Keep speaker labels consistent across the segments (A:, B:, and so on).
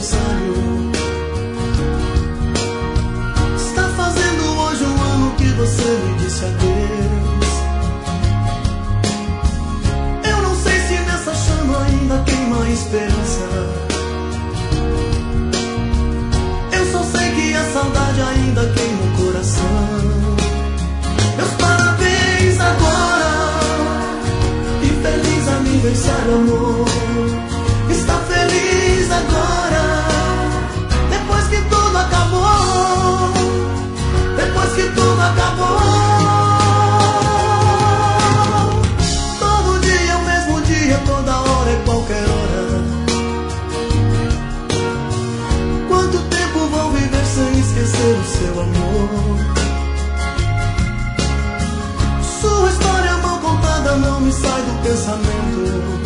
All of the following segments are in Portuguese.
A: aniversário. Está fazendo hoje um ano que você me disse adeus. Eu não sei se nessa chama ainda queima a esperança. Eu só sei que a saudade ainda queima o coração. Meus parabéns agora e feliz aniversário, amor. Está feliz agora, depois que tudo acabou, depois que tudo acabou. Todo dia é o mesmo dia, toda hora é qualquer hora. Quanto tempo vou viver sem esquecer o seu amor? Sua história mal contada não me sai do pensamento.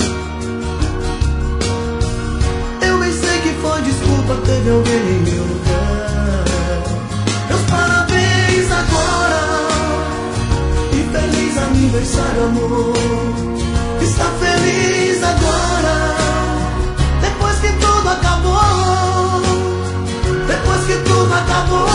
A: Foi desculpa, teve alguém em meu lugar. Meus parabéns agora e feliz aniversário, amor. Está feliz agora, depois que tudo acabou, depois que tudo acabou.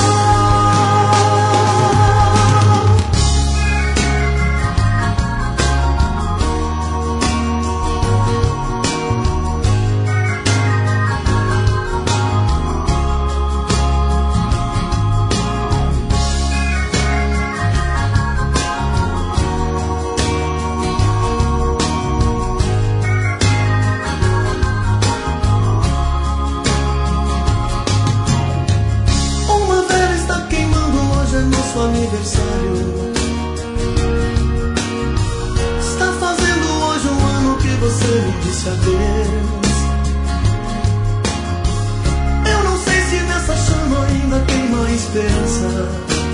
A: Aniversário. Está fazendo hoje um ano que você me disse adeus. Eu não sei se nessa chama ainda queima a esperança.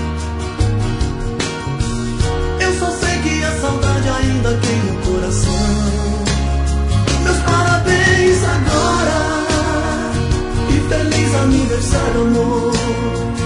A: Eu só sei que a saudade ainda queima o coração. Meus parabéns agora e feliz aniversário, amor.